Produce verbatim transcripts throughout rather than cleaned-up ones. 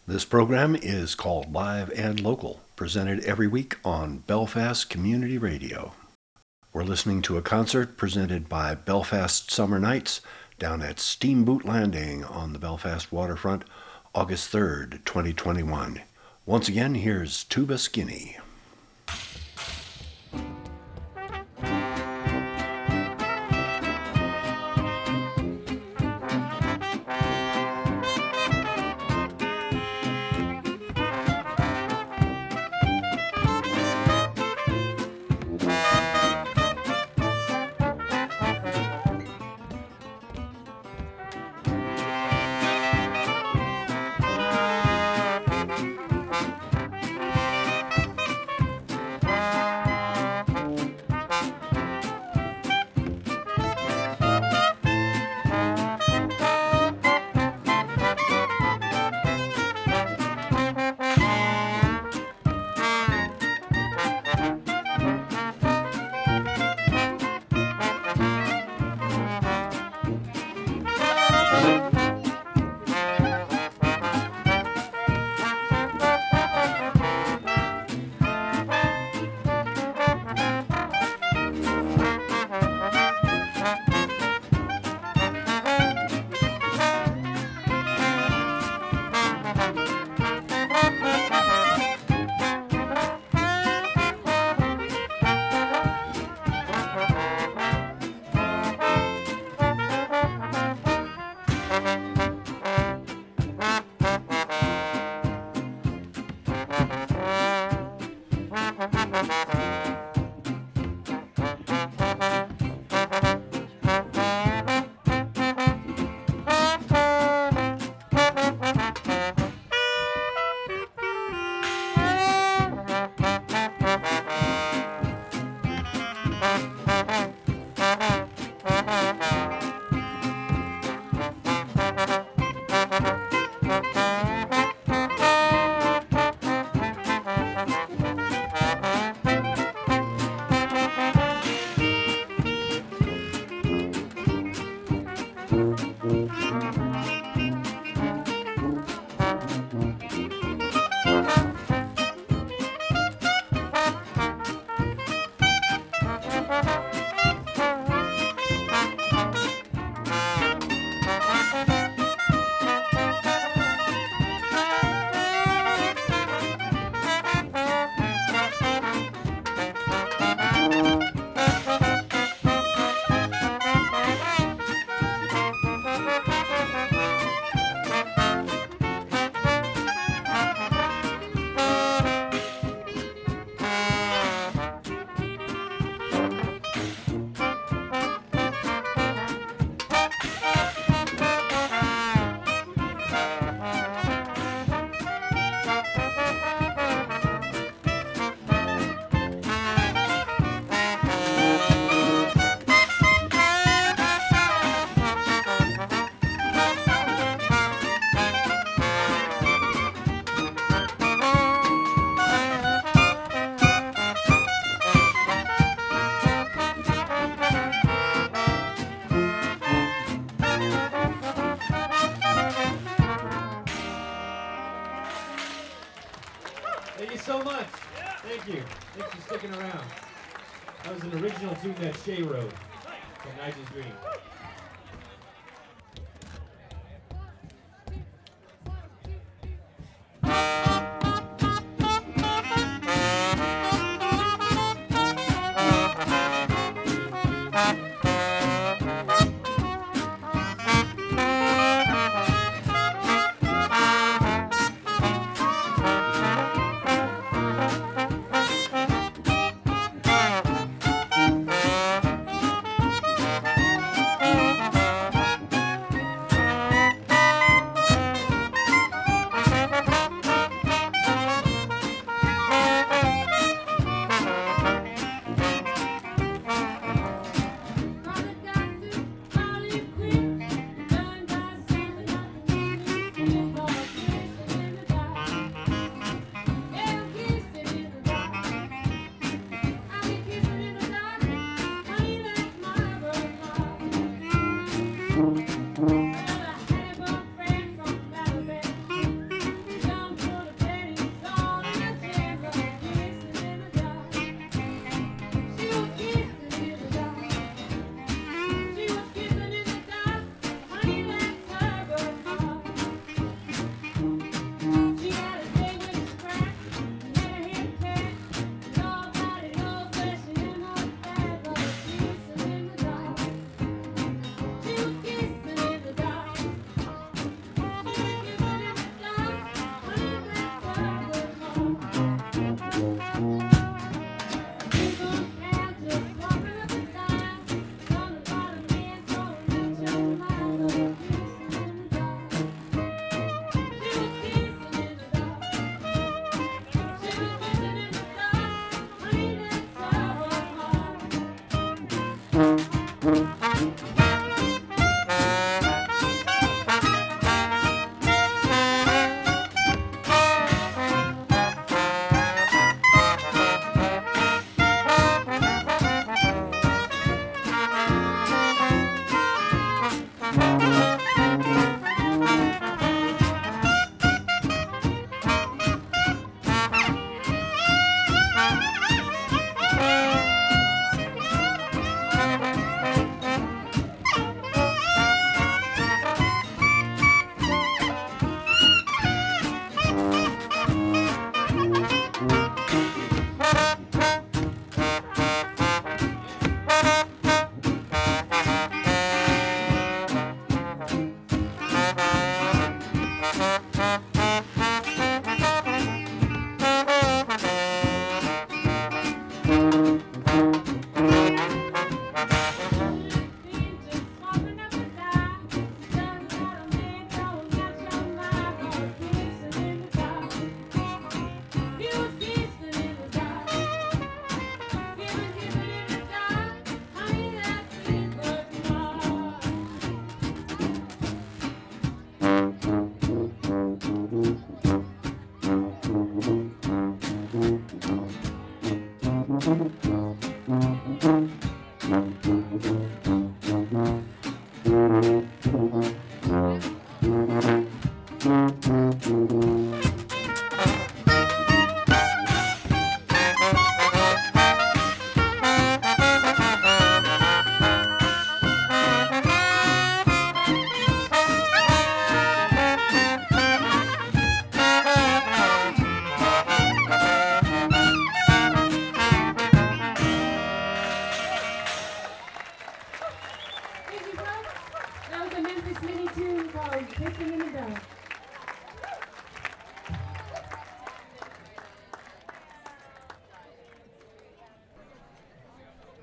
This program is called Live and Local, presented every week on Belfast Community Radio. We're listening to a concert presented by Belfast Summer Nights down at Steamboat Landing on the Belfast waterfront, August third, twenty twenty-one. Once again, here's Tuba Skinny. That Shea Road from Nigel Green. Thank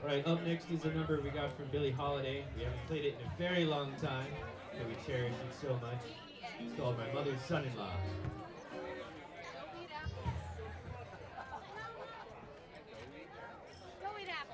All right, up next is a number we got from Billie Holiday. We haven't played it in a very long time, but we cherish it so much. It's called My Mother's Son-in-Law. Go eat apples.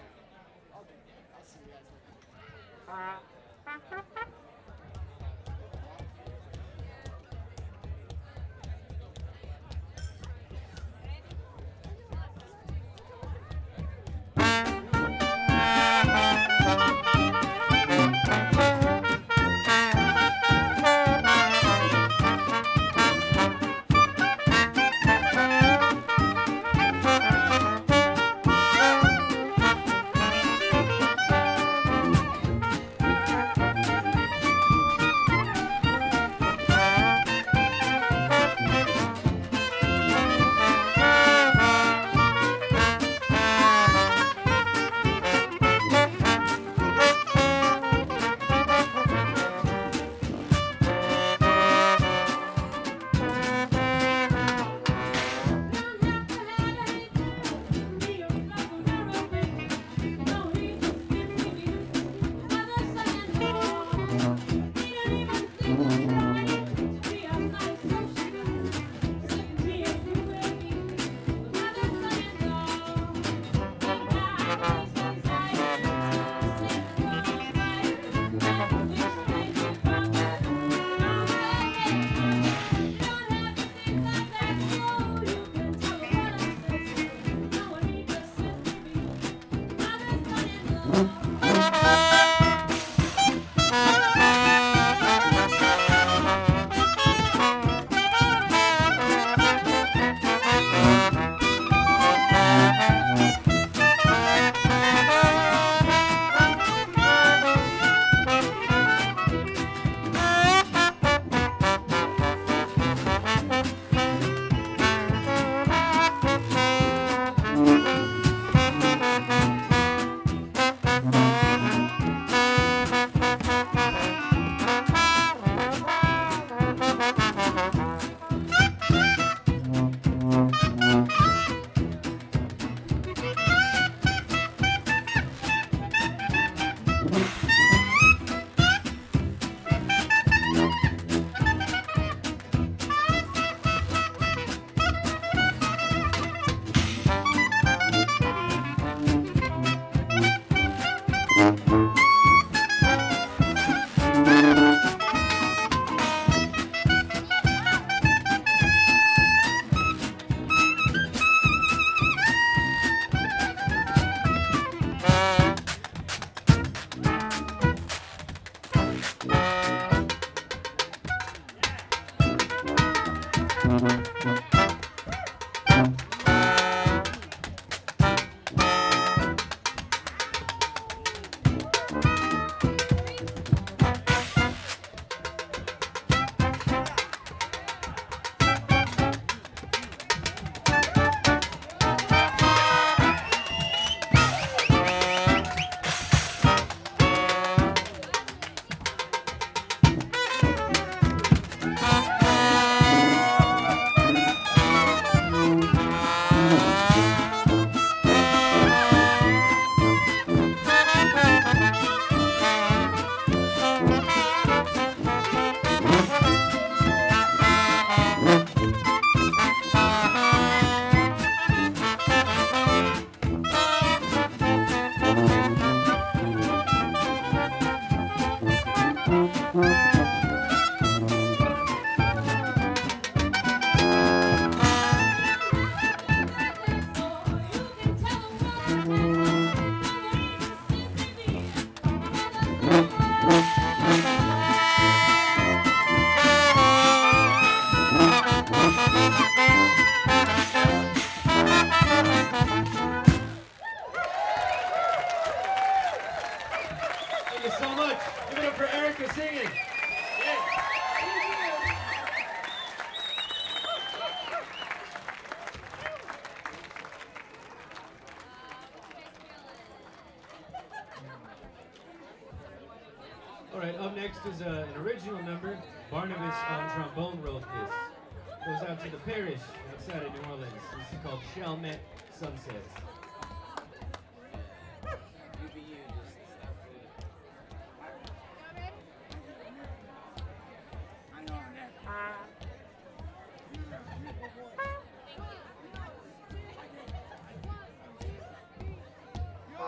All right, up next is uh, an original number. Barnabas on trombone wrote this. Goes out to the parish outside of New Orleans. This is called Chalmette Sunsets.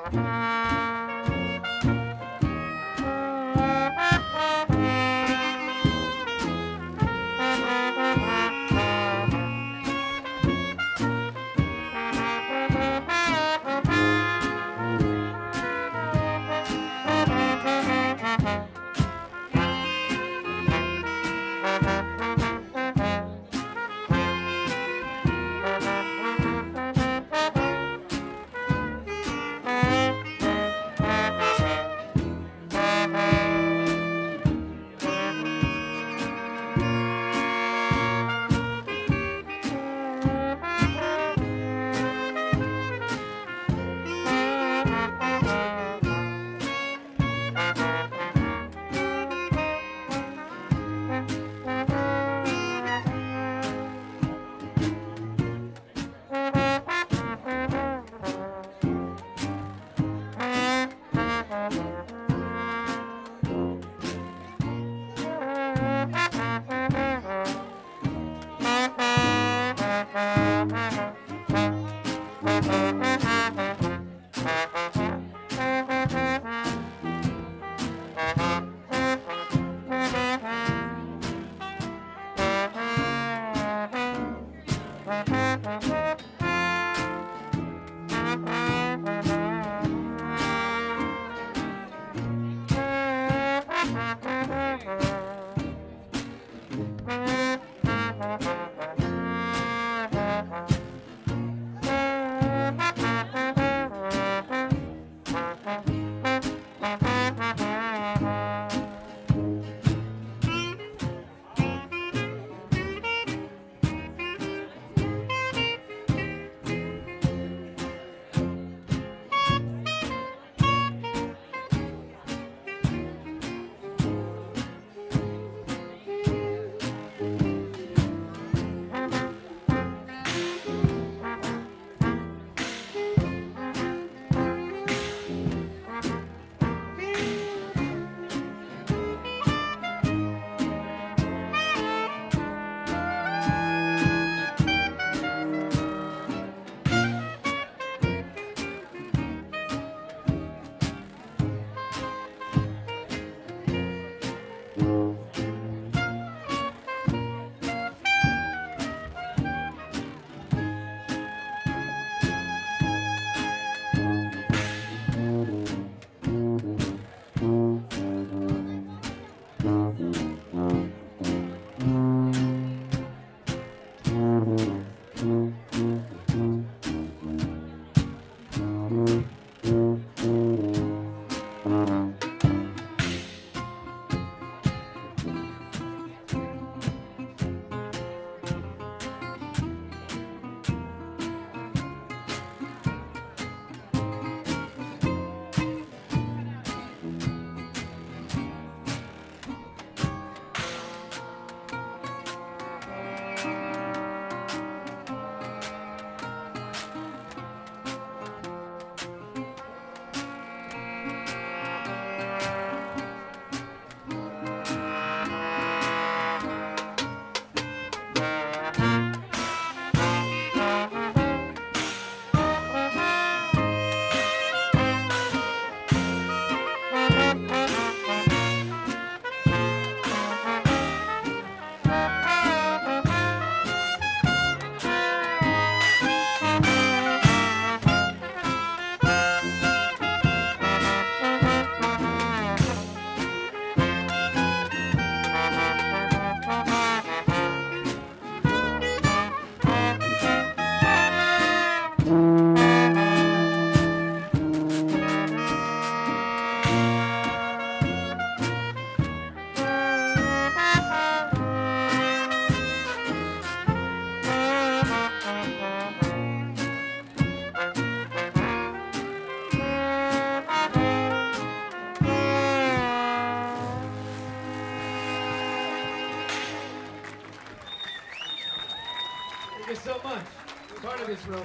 Thank you so much. Part of this rotate.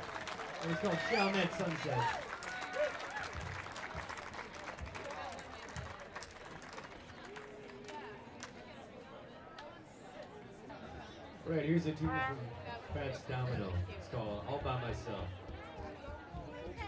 It's called Chalmette Sunset. Right, here's a tune from Fats Domino. It's called All By Myself.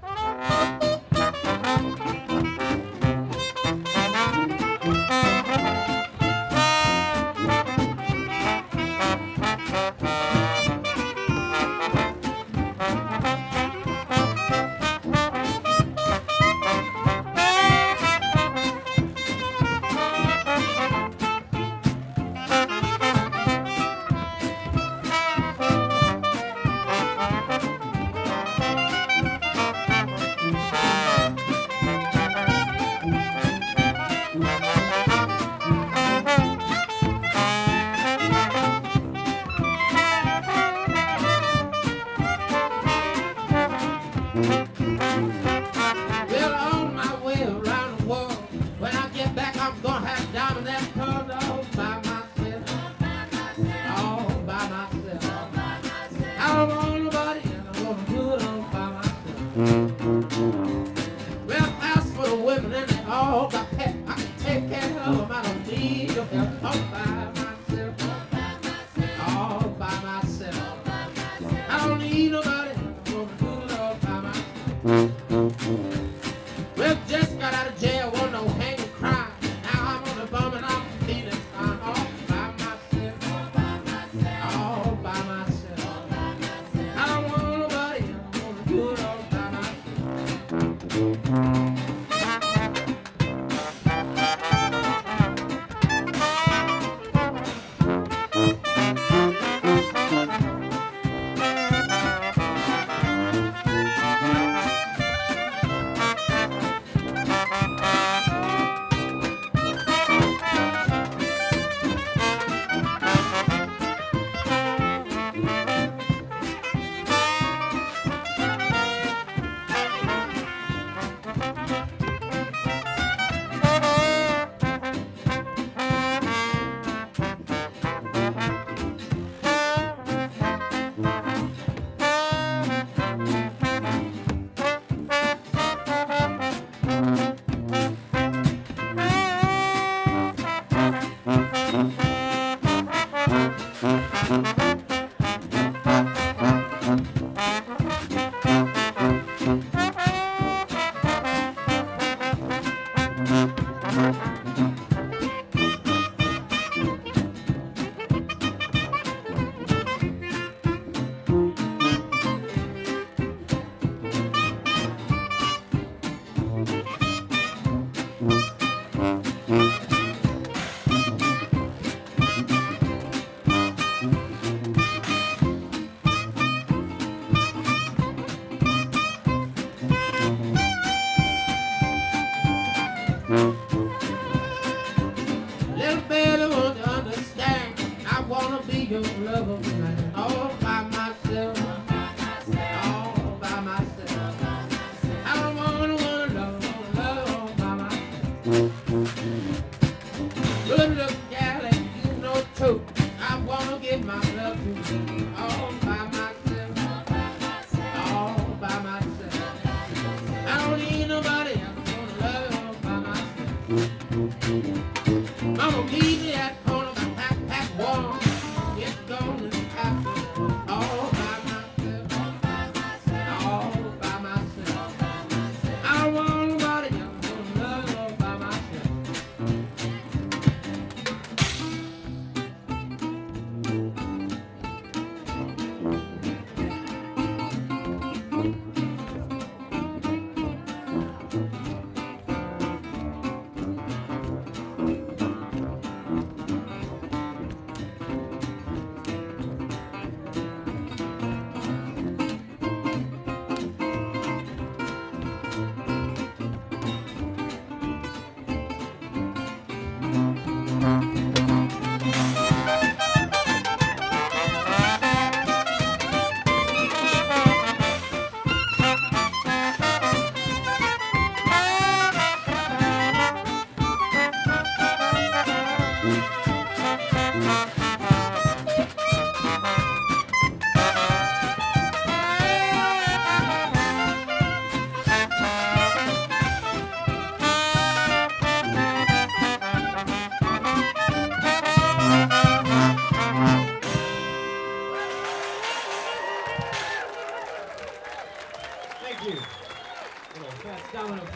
Mama, meet me at corner, my pack, pack, warm. It's gonna happen all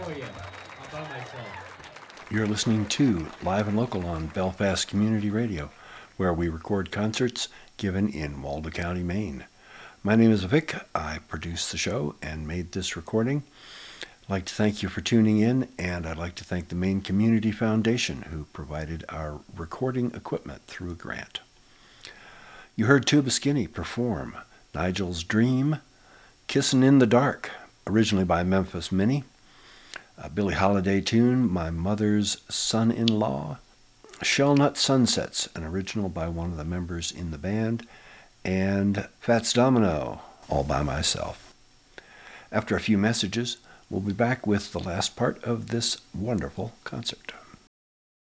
for you. All by myself. You're listening to Live and Local on Belfast Community Radio, where we record concerts given in Waldo County, Maine. My name is Vic. I produced the show and made this recording. I'd like to thank you for tuning in, and I'd like to thank the Maine Community Foundation, who provided our recording equipment through a grant. You heard Tuba Skinny perform Nigel's Dream, Kissin' in the Dark, originally by Memphis Minnie, a Billie Holiday tune, My Mother's Son-in-Law, Shellnut Sunsets, an original by one of the members in the band, and Fats Domino, All by Myself. After a few messages, we'll be back with the last part of this wonderful concert.